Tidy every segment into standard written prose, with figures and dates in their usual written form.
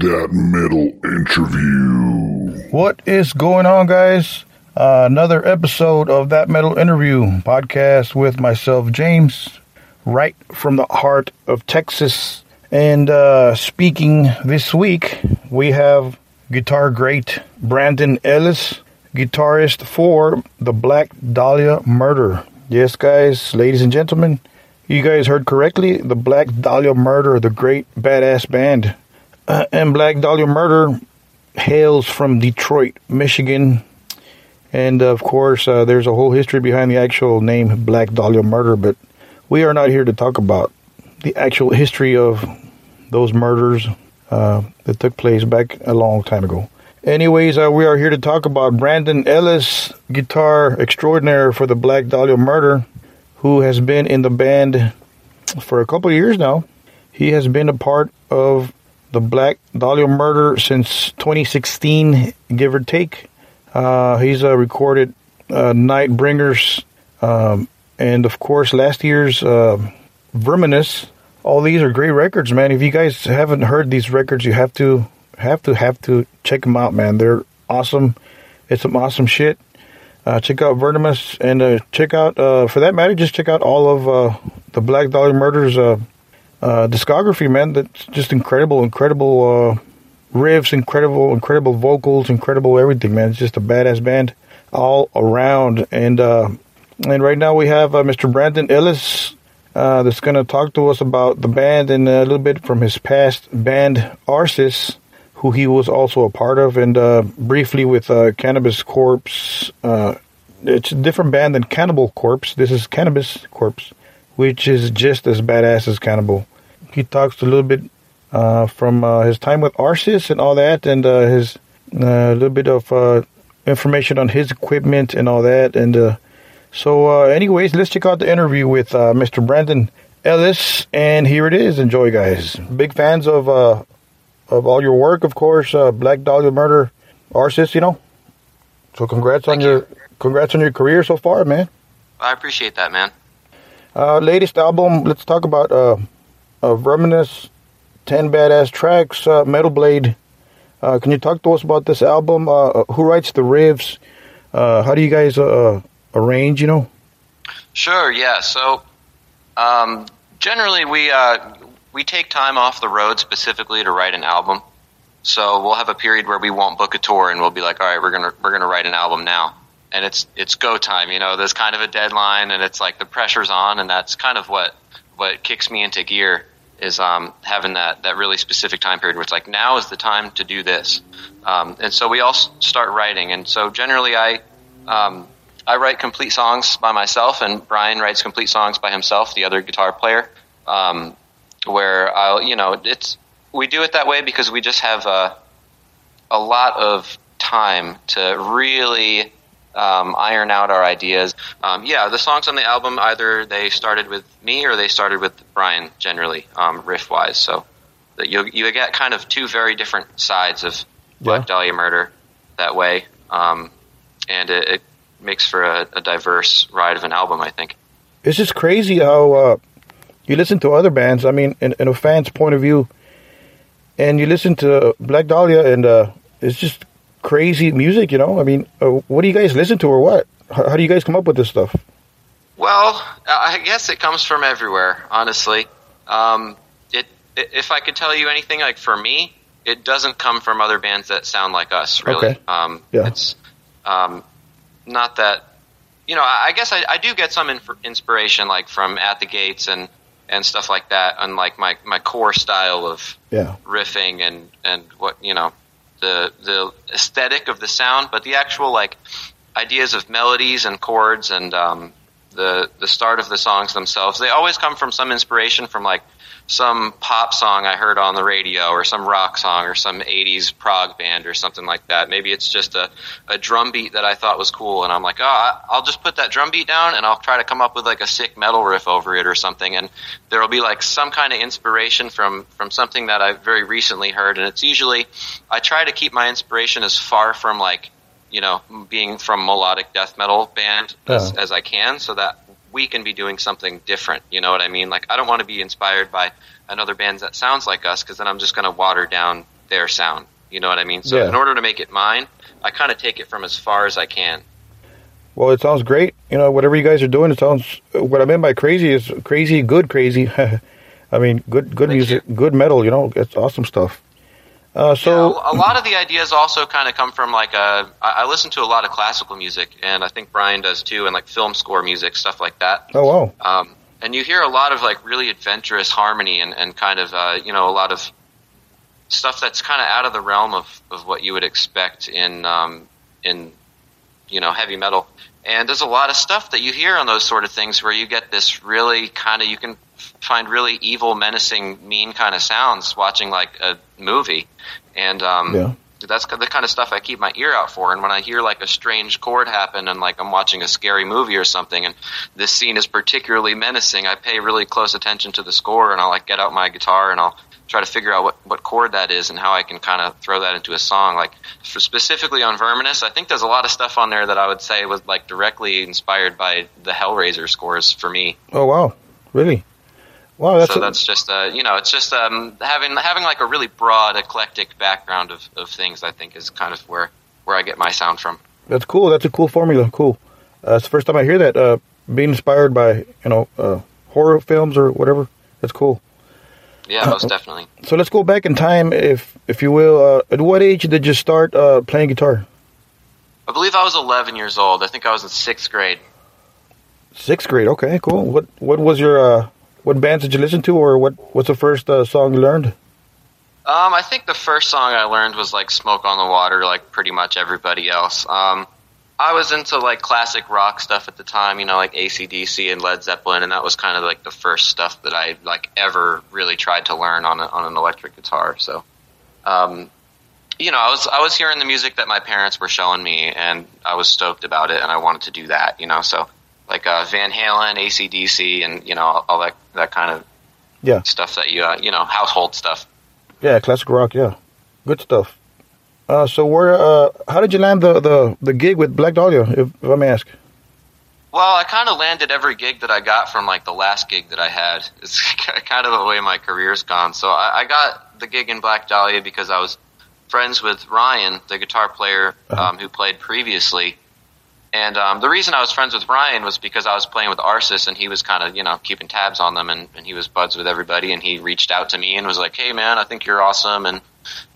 That Metal Interview. What is going on, guys? Another episode of That Metal Interview podcast with myself, James, right from the heart of Texas. And speaking this week, we have guitar great Brandon Ellis, guitarist for the Black Dahlia Murder. Yes, guys, ladies and gentlemen, you guys heard correctly. The Black Dahlia Murder, the great badass band. And Black Dahlia Murder hails from Detroit, Michigan. And of course, there's a whole history behind the actual name Black Dahlia Murder. But we are not here to talk about the actual history of those murders that took place back a long time ago. Anyways, we are here to talk about Brandon Ellis, guitar extraordinaire for the Black Dahlia Murder, who has been in the band for a couple of years now. He has been a part of the Black Dahlia Murder since 2016, give or take. He's recorded Nightbringers, and of course last year's Verminous. All these are great records, man. If you guys haven't heard these records, you have to check them out, man. They're awesome. It's some awesome shit. Check out Verminous, and check out, for that matter, just check out all of the Black Dahlia Murder's discography, man. That's just incredible riffs, incredible vocals, incredible everything, man. It's just a badass band all around. And right now we have Mr. Brandon Ellis that's going to talk to us about the band and a little bit from his past band, Arsis, who he was also a part of, and briefly with Cannabis Corpse. It's a different band than Cannibal Corpse. This is Cannabis Corpse, which is just as badass as Cannibal. He talks a little bit from his time with Arsis and all that, and his little bit of information on his equipment and all that. And so anyways, let's check out the interview with Mr. Brandon Ellis, and here it is. Enjoy, guys. Big fans of all your work, of course. Black Dahlia Murder, Arsis, you know. So congrats on your career so far, man. I appreciate that, man. Latest album, let's talk about Verminous, 10 badass tracks, Metal Blade. Can you talk to us about this album? Who writes the riffs? How do you guys arrange, you know? Sure, yeah. So generally we take time off the road specifically to write an album. So we'll have a period where we won't book a tour, and we'll be like, all right, we're gonna write an album now. And it's go time, you know. There's kind of a deadline, and it's like the pressure's on, and that's kind of what kicks me into gear is having that really specific time period where it's like, now is the time to do this. And so we all start writing. And so generally I write complete songs by myself, and Brian writes complete songs by himself, the other guitar player, where we do it that way because we just have a lot of time to really iron out our ideas. The songs on the album, either they started with me or they started with Brian, generally, riff-wise. So that you get kind of two very different sides of Black Dahlia Murder that way. And it makes for a diverse ride of an album, I think. It's just crazy how you listen to other bands, I mean, in a fan's point of view, and you listen to Black Dahlia, and it's just crazy music, you know? I mean, what do you guys listen to, or what? How do you guys come up with this stuff? Well, I guess it comes from everywhere, honestly. If I could tell you anything, like for me, it doesn't come from other bands that sound like us, really. Okay. It's not that, you know, I guess I do get some inspiration, like from At the Gates and stuff like that, and like my core style of riffing and what, you know, the aesthetic of the sound, but the actual like ideas of melodies and chords and the start of the songs themselves, they always come from some inspiration from like some pop song I heard on the radio, or some rock song, or some 80s prog band or something like that. Maybe it's just a drum beat that I thought was cool, and I'm like, I'll just put that drum beat down and I'll try to come up with like a sick metal riff over it or something, and there'll be like some kind of inspiration from something that I very recently heard. And it's usually, I try to keep my inspiration as far from like, you know, being from melodic death metal band as I can, so that we can be doing something different, you know what I mean? Like, I don't want to be inspired by another band that sounds like us, because then I'm just going to water down their sound. You know what I mean? So in order to make it mine, I kind of take it from as far as I can. Well, it sounds great. You know, whatever you guys are doing, it sounds. What I meant by crazy is crazy, good crazy. I mean, good music, good metal. You know, it's awesome stuff. So a lot of the ideas also kind of come from like I listen to a lot of classical music, and I think Brian does too, and like film score music, stuff like that. Oh wow! And you hear a lot of like really adventurous harmony and kind of a lot of stuff that's kind of out of the realm of what you would expect in heavy metal. And there's a lot of stuff that you hear on those sort of things where you get this really kind of, you can find really evil, menacing, mean kind of sounds watching like a movie. And that's the kind of stuff I keep my ear out for. And when I hear like a strange chord happen and like I'm watching a scary movie or something and this scene is particularly menacing, I pay really close attention to the score and I'll like get out my guitar and I'll try to figure out what chord that is and how I can kind of throw that into a song. Like specifically on Verminous, I think there's a lot of stuff on there that I would say was like directly inspired by the Hellraiser scores for me. Oh wow, really? Wow, that's just it's just having like a really broad, eclectic background of things. I think is kind of where I get my sound from. That's cool. That's a cool formula. Cool. It's the first time I hear that. Being inspired by horror films or whatever. That's cool. Yeah, most definitely. So let's go back in time, if you will. At what age did you start playing guitar? I believe I was 11 years old. I think I was in 6th grade. 6th grade. Okay, cool. What was your what bands did you listen to, or what's the first song you learned? I think the first song I learned was like "Smoke on the Water," like pretty much everybody else. I was into like classic rock stuff at the time, like AC/DC and Led Zeppelin, and that was kind of like the first stuff that I like ever really tried to learn on an electric guitar. So, I was hearing the music that my parents were showing me, and I was stoked about it, and I wanted to do that. So like Van Halen, AC/DC, and all that kind of stuff that household stuff. Yeah, classic rock. Yeah, good stuff. So how did you land the gig with Black Dahlia, if I may ask? Well, I kind of landed every gig that I got from like the last gig that I had. It's kind of the way my career's gone. So I got the gig in Black Dahlia because I was friends with Ryan, the guitar player who played previously. And the reason I was friends with Ryan was because I was playing with Arsis, and he was kind of, keeping tabs on them, and he was buds with everybody, and he reached out to me and was like, "Hey, man, I think you're awesome." And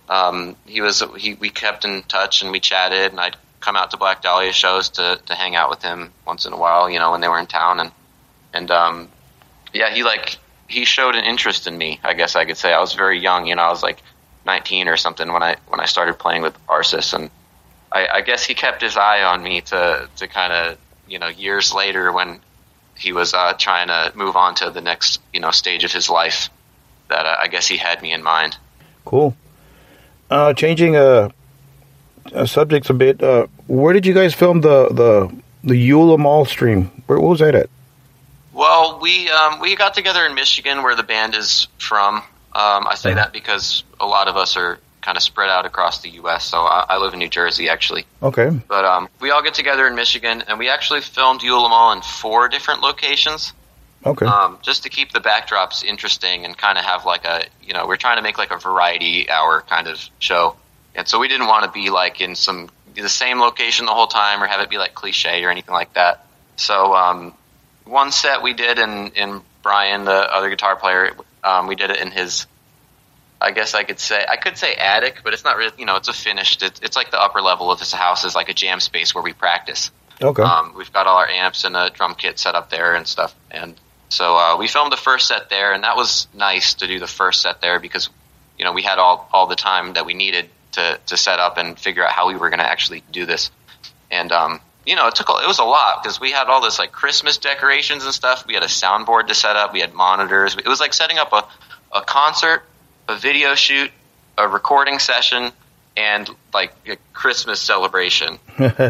we kept in touch and we chatted, and I'd come out to Black Dahlia shows to hang out with him once in a while, when they were in town, and he showed an interest in me, I guess I could say. I was very young, I was like 19 or something when I started playing with Arsis, and I guess he kept his eye on me to kind of, years later when he was trying to move on to the next, stage of his life, that I guess he had me in mind. Cool. Changing subjects a bit. Where did you guys film the Eula Mall stream? Where was that at? Well, we got together in Michigan, where the band is from. I say that because a lot of us are kind of spread out across the U.S. So I live in New Jersey, actually. Okay. But we all get together in Michigan, and we actually filmed Eula Mall in 4 different locations. Okay. Just to keep the backdrops interesting and kind of have like we're trying to make like a variety hour kind of show. And so we didn't want to be like in the same location the whole time or have it be like cliche or anything like that. So one set we did in Brian, the other guitar player, we did it in his, I guess I could say attic, but it's not really, it's a finished, it's like the upper level of his house is like a jam space where we practice. Okay. We've got all our amps and a drum kit set up there and stuff. And so we filmed the first set there, and that was nice to do the first set there because, we had all the time that we needed to set up and figure out how we were going to actually do this. And, it was a lot because we had all this like Christmas decorations and stuff. We had a soundboard to set up. We had monitors. It was like setting up a concert, a video shoot, a recording session, and like a Christmas celebration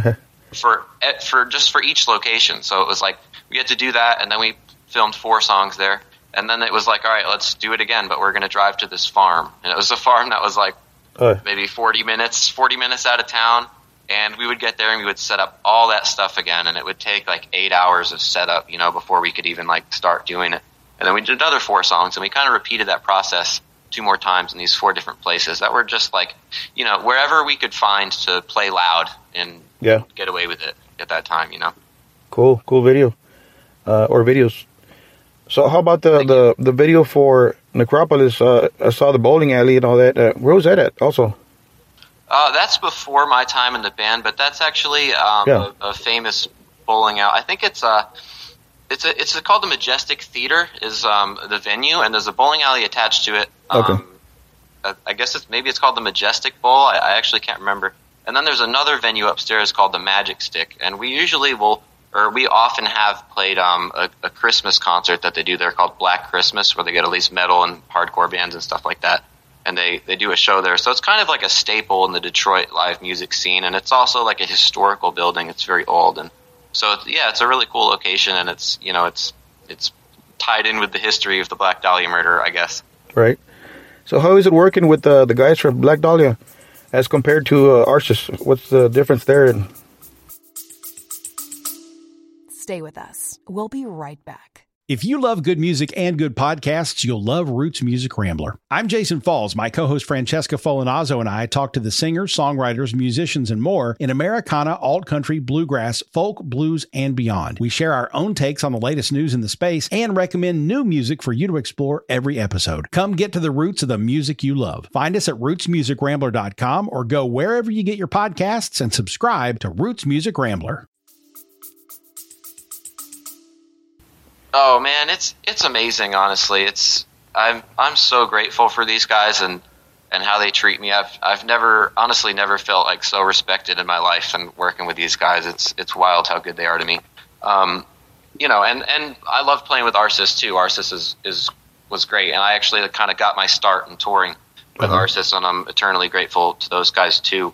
for each location. So it was like we had to do that, and then we filmed 4 songs there, and then it was like, all right, let's do it again, but we're going to drive to this farm, and it was a farm that was like maybe 40 minutes out of town, and we would get there and we would set up all that stuff again, and it would take like 8 hours of setup, before we could even like start doing it. And then we did another 4 songs, and we kind of repeated that process two more times in these 4 different places that were just like, wherever we could find to play loud and get away with it at that time, Cool video, or videos. So how about the video for Necropolis? I saw the bowling alley and all that. Where was that at also? That's before my time in the band, but that's actually a famous bowling alley. I think it's called the Majestic Theater is the venue, and there's a bowling alley attached to it. Okay. I guess it's called the Majestic Bowl. I actually can't remember. And then there's another venue upstairs called the Magic Stick, and we often have played a Christmas concert that they do there called Black Christmas, where they get at least metal and hardcore bands and stuff like that. And they do a show there. So it's kind of like a staple in the Detroit live music scene. And it's also like a historical building. It's very old. And so, it's a really cool location. And it's tied in with the history of the Black Dahlia murder, I guess. Right. So how is it working with the guys from Black Dahlia as compared to Arsis? What's the difference there? Stay with us. We'll be right back. If you love good music and good podcasts, you'll love Roots Music Rambler. I'm Jason Falls. My co-host Francesca Folinazzo and I talk to the singers, songwriters, musicians, and more in Americana, alt-country, bluegrass, folk, blues, and beyond. We share our own takes on the latest news in the space and recommend new music for you to explore every episode. Come get to the roots of the music you love. Find us at rootsmusicrambler.com or go wherever you get your podcasts and subscribe to Roots Music Rambler. Oh man, it's amazing. Honestly, I'm so grateful for these guys and how they treat me. I've never felt like so respected in my life, and working with these guys, it's wild how good they are to me. And I love playing with Arsis too. Arsis was great, and I actually kind of got my start in touring with Arsis, and I'm eternally grateful to those guys too.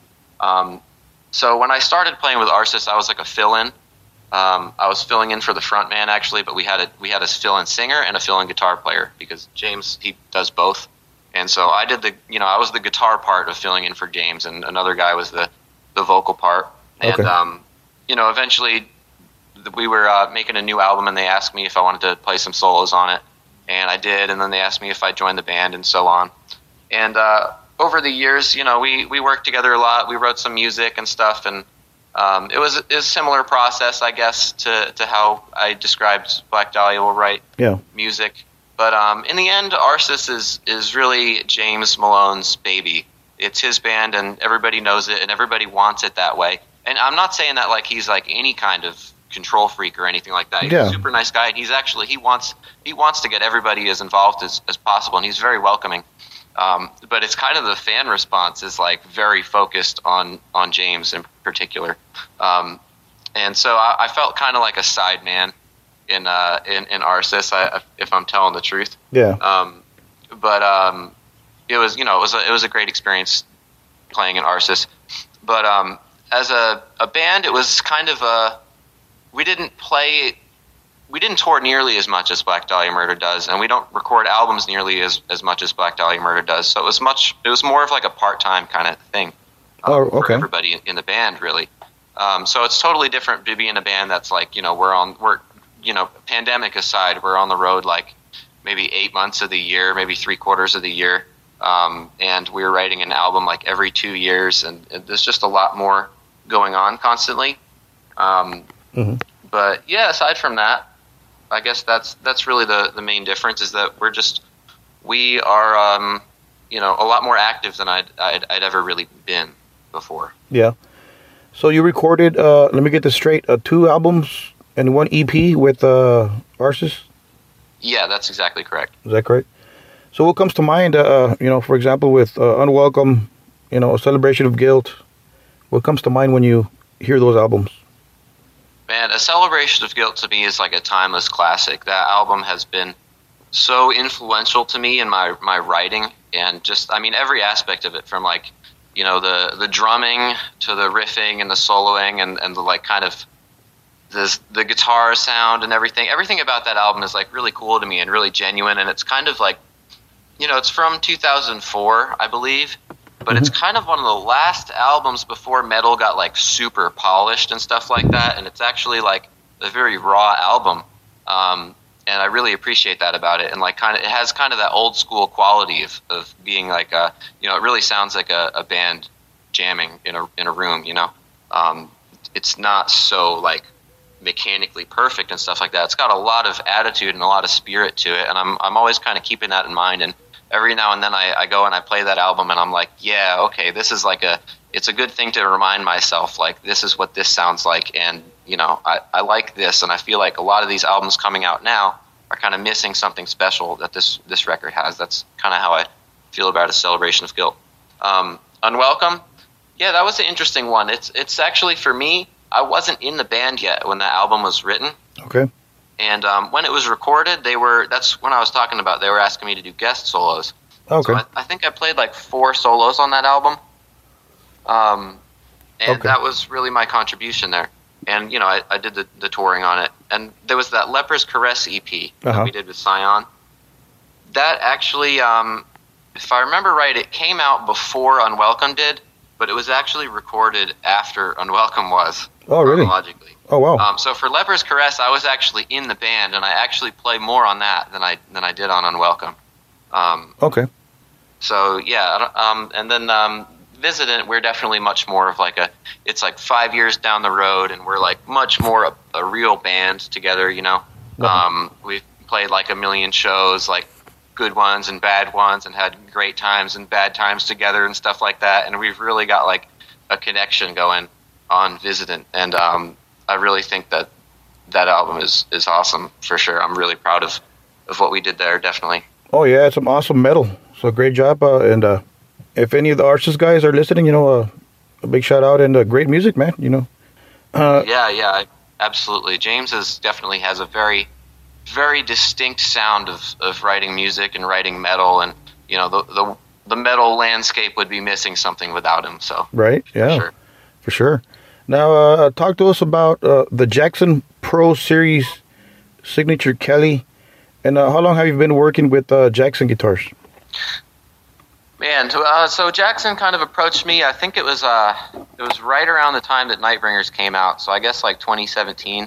So when I started playing with Arsis, I was like a fill-in. I was filling in for the front man actually, but we had a fill-in singer and a fill-in guitar player because James, he does both. And so I did I was the guitar part of filling in for James, and another guy was the vocal part. And, eventually we were making a new album, and they asked me if I wanted to play some solos on it. And I did. And then they asked me if I'd join the band and so on. And over the years, we worked together a lot. We wrote some music and stuff, and it was a similar process, I guess, to how I described Black Dahlia will write music. But in the end, Arsis is really James Malone's baby. It's his band, and everybody knows it, and everybody wants it that way. And I'm not saying that like he's like any kind of control freak or anything like that. He's a super nice guy, and he wants to get everybody as involved as possible, and he's very welcoming. But it's kind of the fan response is like very focused on James in particular. And so I felt kind of like a side man in Arsis, if I'm telling the truth. Yeah. But it was a great experience playing in Arsis. But as a band, it was kind of we didn't tour nearly as much as Black Dahlia Murder does, and we don't record albums nearly as much as Black Dahlia Murder does. So it was more of like a part-time kind of thing for everybody in the band, really. So it's totally different to be in a band that's like, we're pandemic aside, we're on the road like maybe 8 months of the year, maybe 3/4 of the year. And we're writing an album like every 2 years, and there's just a lot more going on constantly. But yeah, aside from that, I guess that's really the main difference, is that we are a lot more active than I'd ever really been before. Yeah. So you recorded, let me get this straight, 2 albums and 1 EP with Arsis? Yeah, that's exactly correct. Is that correct? So what comes to mind, for example, with Unwelcome, A Celebration of Guilt? What comes to mind when you hear those albums? Man, A Celebration of Guilt to me is like a timeless classic. That album has been so influential to me in my writing, and just, every aspect of it, from like, the drumming to the riffing and the soloing and the like kind of the guitar sound and everything. Everything about that album is like really cool to me and really genuine, and it's kind of like, it's from 2004, I believe. But it's kind of one of the last albums before metal got like super polished and stuff like that. And it's actually like a very raw album. and I really appreciate that about it. And like it has kind of that old school quality of being like it really sounds like a band jamming in a room. It's not so like mechanically perfect and stuff like that. It's got a lot of attitude and a lot of spirit to it, and I'm always kind of keeping that in mind. And every now and then I go and I play that album, and I'm like, yeah, okay, this is like it's a good thing to remind myself, like, this is what this sounds like, and I like this, and I feel like a lot of these albums coming out now are kind of missing something special that this record has. That's kind of how I feel about A Celebration of Guilt. Unwelcome, yeah, that was an interesting one. It's actually, for me, I wasn't in the band yet when that album was written. Okay. And when it was recorded, that's when I was talking about, they were asking me to do guest solos. Okay. So I think I played like 4 solos on that album. That was really my contribution there. And, I did the touring on it. And there was that Leper's Caress EP that we did with Scion. That actually, if I remember right, it came out before Unwelcome did, but it was actually recorded after Unwelcome was. Oh, really? Chronologically. Oh, wow. So for Leper's Caress, I was actually in the band, and I actually play more on that than I did on Unwelcome. Okay. So, yeah, and then Visitant, we're definitely much more of like it's like 5 years down the road, and we're like much more a real band together, We've played like a million shows, like good ones and bad ones, and had great times and bad times together and stuff like that, and we've really got like a connection going on Visitant, and I really think that album is awesome for sure. I'm really proud of what we did there, definitely. Oh yeah, it's some awesome metal. So great job, and if any of the Arches guys are listening, a big shout out and great music, man. Yeah, absolutely. James definitely has a very, very distinct sound of writing music and writing metal, and the metal landscape would be missing something without him. So right, yeah, for sure. Now, talk to us about the Jackson Pro Series Signature Kelly, and how long have you been working with Jackson guitars? Man, so Jackson kind of approached me. I think it was right around the time that Nightbringers came out. So I guess like 2017,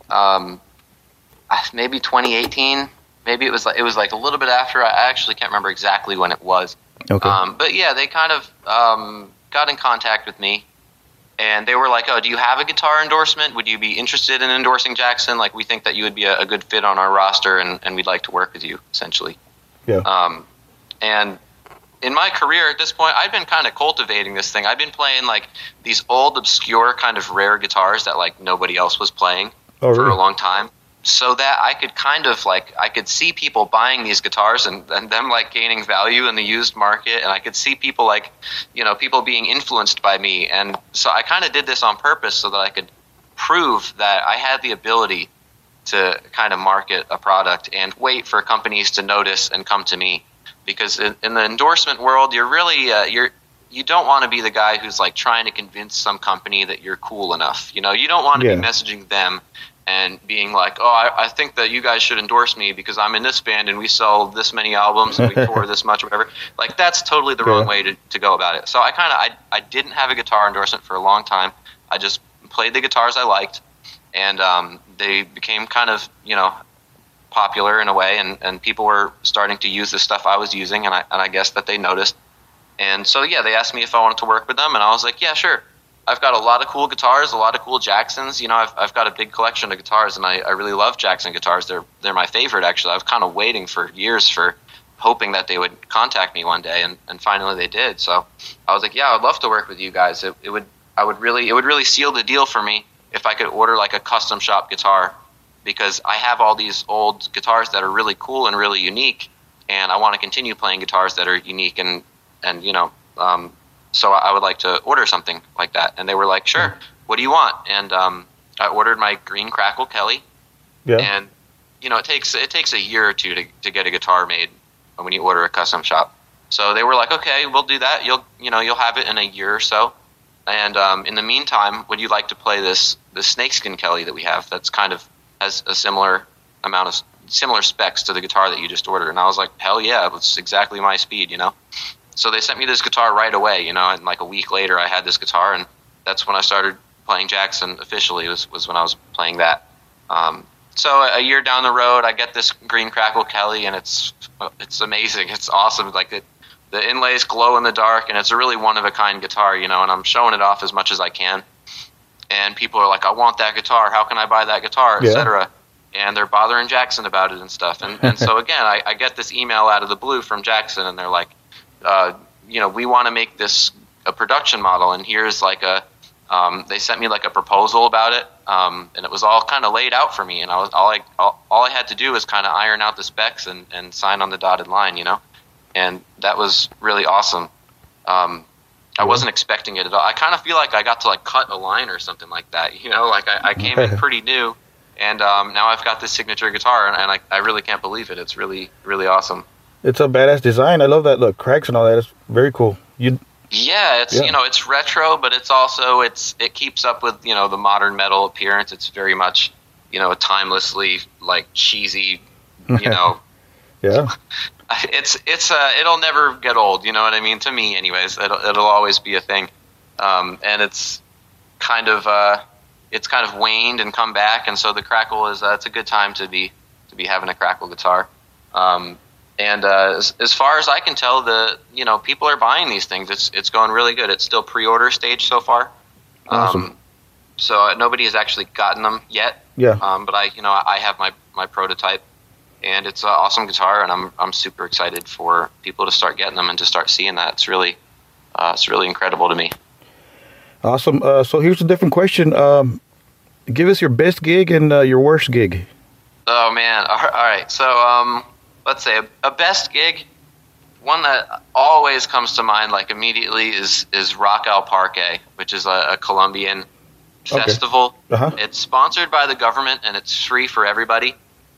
maybe 2018. Maybe it was like a little bit after. I actually can't remember exactly when it was. Okay. But yeah, they kind of got in contact with me. And they were like, oh, do you have a guitar endorsement? Would you be interested in endorsing Jackson? Like, we think that you would be a good fit on our roster, and we'd like to work with you, essentially. Yeah. And in my career at this point, I've been kind of cultivating this thing. I've been playing, like, these old, obscure, kind of rare guitars that, like, nobody else was playing for a long time. So that I could kind of, like, I could see people buying these guitars and them, like, gaining value in the used market. And I could see people, like, people being influenced by me. And so I kind of did this on purpose so that I could prove that I had the ability to kind of market a product and wait for companies to notice and come to me. Because in the endorsement world, you're really, you don't want to be the guy who's, like, trying to convince some company that you're cool enough. You don't want to be messaging them and being like, oh, I think that you guys should endorse me because I'm in this band and we sell this many albums and we tour this much or whatever. Like, that's totally the wrong way to go about it. So I didn't have a guitar endorsement for a long time. I just played the guitars I liked, and they became kind of, popular in a way, and people were starting to use the stuff I was using, and I guess that they noticed. And so, yeah, they asked me if I wanted to work with them, and I was like, yeah, sure. I've got a lot of cool guitars, a lot of cool Jacksons. I've got a big collection of guitars, and I really love Jackson guitars. They're my favorite, actually. I was kind of waiting for years for hoping that they would contact me one day, and finally they did. So I was like, yeah, I'd love to work with you guys. It would really seal the deal for me if I could order like a custom shop guitar, because I have all these old guitars that are really cool and really unique, and I want to continue playing guitars that are unique and so I would like to order something like that. And they were like, sure, what do you want? And I ordered my Green Crackle Kelly. Yeah. And, it takes a year or two to get a guitar made when you order a custom shop. So they were like, okay, we'll do that. You'll have it in a year or so. And in the meantime, would you like to play this Snakeskin Kelly that we have that's kind of has a similar specs to the guitar that you just ordered? And I was like, hell yeah, it's exactly my speed, So they sent me this guitar right away, and like a week later I had this guitar, and that's when I started playing Jackson officially, was when I was playing that. So a year down the road, I get this green Crackle Kelly, and it's amazing. It's awesome. Like the inlays glow in the dark, and it's a really one-of-a-kind guitar, and I'm showing it off as much as I can. And people are like, I want that guitar. How can I buy that guitar, etc. And they're bothering Jackson about it and stuff. And so, again, I get this email out of the blue from Jackson, and they're like, we want to make this a production model, and here's like they sent me like a proposal about it, and it was all kind of laid out for me, and all I had to do was kind of iron out the specs and sign on the dotted line, and that was really awesome. I wasn't expecting it at all. I kind of feel like I got to like cut a line or something like that, like I came in pretty new, and now I've got this signature guitar, and I really can't believe it. It's really, really awesome. It's a badass design. I love that look, cracks and all that. It's very cool. It's retro, but it's also it keeps up with the modern metal appearance. It's very much a timelessly like cheesy, Yeah. It'll never get old. You know what I mean? To me, anyways, it'll always be a thing. And it's kind of waned and come back, and so the Crackle is it's a good time to be having a Crackle guitar. And as far as I can tell, people are buying these things. It's going really good. It's still pre-order stage so far. Awesome. So nobody has actually gotten them yet. Yeah. But I have my prototype, and it's an awesome guitar, and I'm super excited for people to start getting them and to start seeing that. It's really incredible to me. Awesome. So here's a different question. Give us your best gig and your worst gig. Oh man. All right. So let's say a best gig. One that always comes to mind, like immediately, is Rock al Parque, which is a Colombian festival. Uh-huh. It's sponsored by the government, and it's free for everybody.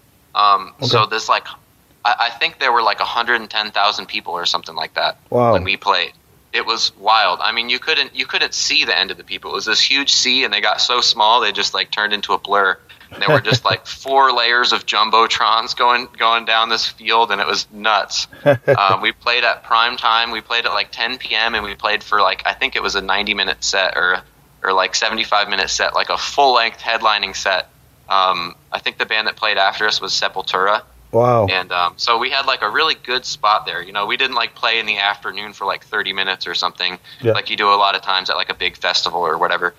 So there's like, I think there were like 110,000 people or something like that when we played. It was wild. I mean, you couldn't see the end of the people. It was this huge sea, and they got so small they just like turned into a blur. And there were just like 4 layers of jumbotrons going down this field, and it was nuts. We played at prime time. We played at like 10 p.m. and we played for like, I think it was a 90-minute set or like 75-minute set, like a full-length headlining set. I think the band that played after us was Sepultura. Wow. And so we had like a really good spot there. We didn't like play in the afternoon for like 30 minutes or something like you do a lot of times at like a big festival or whatever.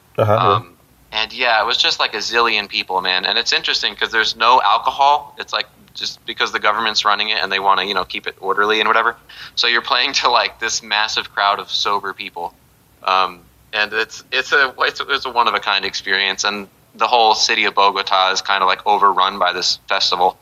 And yeah, it was just like a zillion people, man. And it's interesting because there's no alcohol. It's like just because the government's running it and they want to, keep it orderly and whatever. So you're playing to like this massive crowd of sober people. And it's a one of a kind experience. And the whole city of Bogota is kind of like overrun by this festival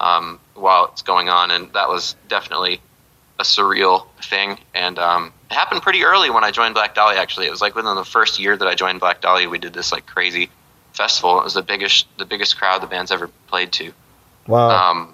while it's going on. And that was definitely a surreal thing. And it happened pretty early when I joined Black Dahlia, actually. It was like within the first year that I joined Black Dahlia, we did this like crazy festival. It was the biggest crowd the band's ever played to. Wow.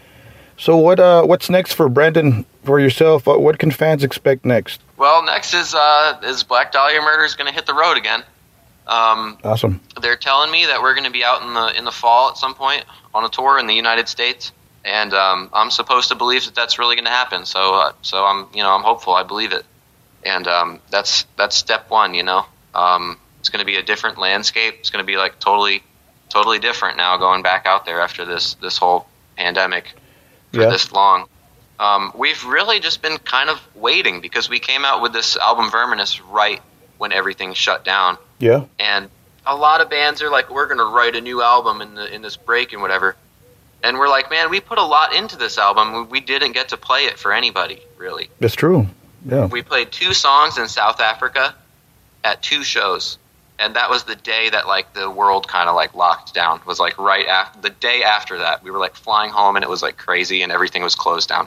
So what's next for Brandon, for yourself? What can fans expect next? Well, next is Black Dahlia Murder is going to hit the road again. Awesome. They're telling me that we're going to be out in the fall at some point on a tour in the United States. And I'm supposed to believe that that's really going to happen. So I'm hopeful. I believe it. And that's step one. It's going to be a different landscape. It's going to be like totally different now going back out there after this whole pandemic for this long. We've really just been kind of waiting because we came out with this album Verminous right when everything shut down. Yeah. And a lot of bands are like, we're going to write a new album in this break and whatever. And we're like, man, we put a lot into this album. We didn't get to play it for anybody, really. That's true. Yeah. We played 2 songs in South Africa at 2 shows. And that was the day that, like, the world kind of, like, locked down. It was, like, right after, the day after that. We were, like, flying home, and it was, like, crazy, and everything was closed down.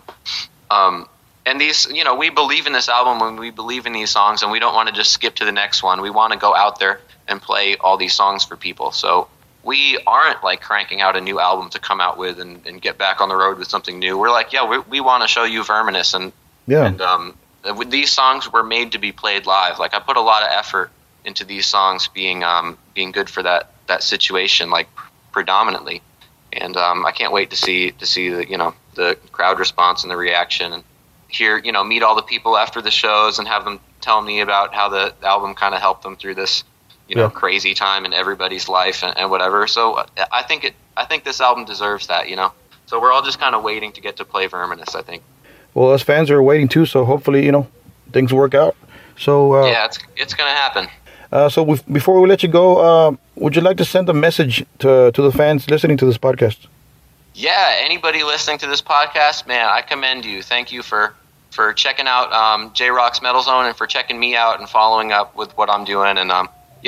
And these, we believe in this album, and we believe in these songs, and we don't want to just skip to the next one. We want to go out there and play all these songs for people. So we aren't, like, cranking out a new album to come out with and get back on the road with something new. We're like, we want to show you Verminous. And with these songs were made to be played live. Like, I put a lot of effort into these songs being good for that situation, like, predominantly. And I can't wait to see the crowd response and the reaction, and hear, meet all the people after the shows and have them tell me about how the album kind of helped them through this crazy time in everybody's life and whatever. So I think this album deserves that, So we're all just kind of waiting to get to play Verminous, I think. Well, us fans are waiting too, so hopefully, things work out. So yeah, it's going to happen. So before we let you go, would you like to send a message to the fans listening to this podcast? Yeah, anybody listening to this podcast, man, I commend you. Thank you for checking out J-Rock's Metal Zone and for checking me out and following up with what I'm doing. And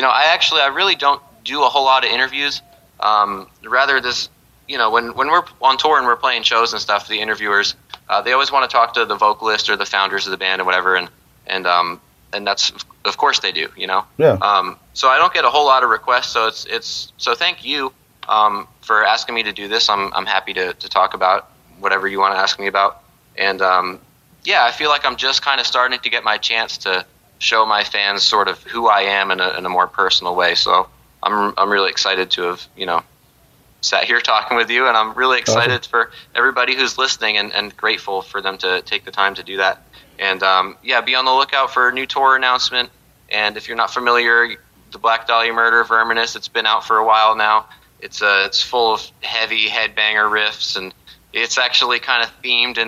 I really don't do a whole lot of interviews. Rather, this, when we're on tour and we're playing shows and stuff, the interviewers, they always want to talk to the vocalist or the founders of the band or whatever, and that's, of course they do, Yeah. So I don't get a whole lot of requests. So so thank you for asking me to do this. I'm happy to talk about whatever you want to ask me about. And yeah, I feel like I'm just kind of starting to get my chance to show my fans sort of who I am in a more personal way. So I'm really excited to have, sat here talking with you, and I'm really excited for everybody who's listening and grateful for them to take the time to do that. And yeah, be on the lookout for a new tour announcement. And if you're not familiar, the Black Dahlia Murder, Verminous, it's been out for a while now. It's full of heavy headbanger riffs, and it's actually kind of themed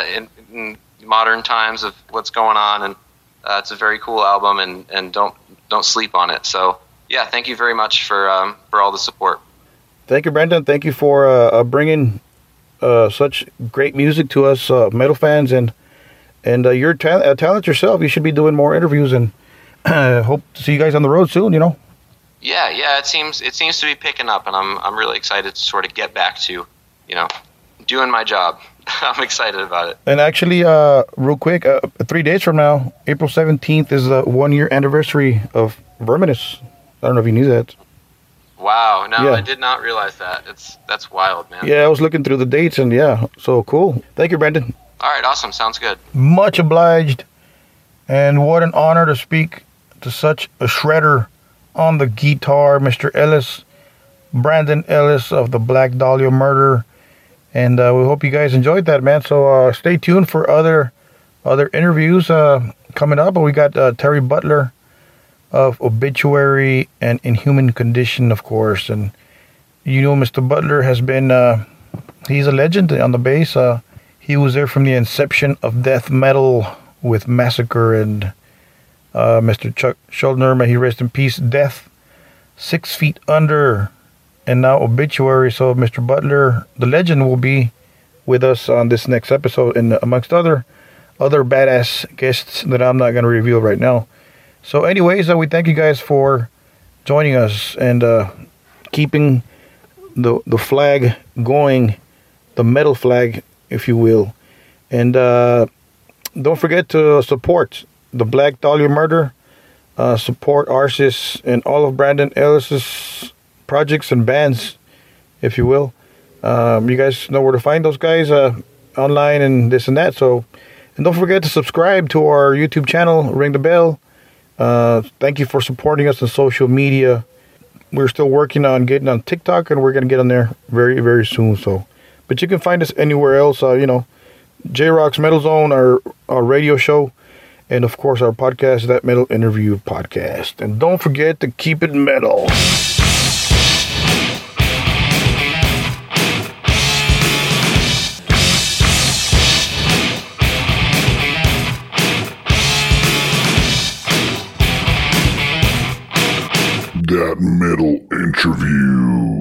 in modern times of what's going on. And it's a very cool album, and don't sleep on it. So yeah, thank you very much for all the support. Thank you, Brandon. Thank you for bringing such great music to us metal fans, and you're a talent yourself. You should be doing more interviews, and hope to see you guys on the road soon. Yeah. It seems to be picking up, and I'm really excited to sort of get back to, doing my job. I'm excited about it. And actually, real quick, 3 days from now, April 17th is the 1-year anniversary of Verminous. I don't know if you knew that. Wow, no, Yeah. I did not realize that. That's wild, man. Yeah, I was looking through the dates, and yeah, so cool. Thank you, Brandon. All right, awesome. Sounds good. Much obliged, and what an honor to speak to such a shredder on the guitar, Mr. Ellis, Brandon Ellis of the Black Dahlia Murder, and we hope you guys enjoyed that, man. So stay tuned for other interviews coming up. We got Terry Butler of Obituary and Inhuman Condition, of course, and Mr. Butler has been he's a legend on the bass. He was there from the inception of death metal with Massacre and Mr. Chuck Schuldiner, may he rest in peace, Death, 6 Feet Under, and now Obituary. So Mr. Butler, the legend, will be with us on this next episode, and amongst other badass guests that I'm not going to reveal right now. So anyways, we thank you guys for joining us and keeping the flag going, the metal flag, if you will. And don't forget to support the Black Dahlia Murder, support Arsis and all of Brandon Ellis's projects and bands, if you will. You guys know where to find those guys online and this and that. So, and don't forget to subscribe to our YouTube channel, ring the bell. Thank you for supporting us on social media. We're still working on getting on TikTok, and we're going to get on there very, very soon. So, but you can find us anywhere else. J-Rock's Metal Zone, our radio show, and of course our podcast, That Metal Interview Podcast. And don't forget to keep it metal. That Metal Interview.